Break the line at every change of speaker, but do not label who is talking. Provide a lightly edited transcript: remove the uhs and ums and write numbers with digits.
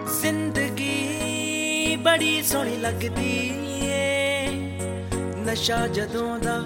ਜ਼ਿੰਦਗੀ ਬੜੀ ਸੋਹਣੀ ਲੱਗਦੀ ਏ, ਨਸ਼ਾ ਜਦੋਂ ਦਾ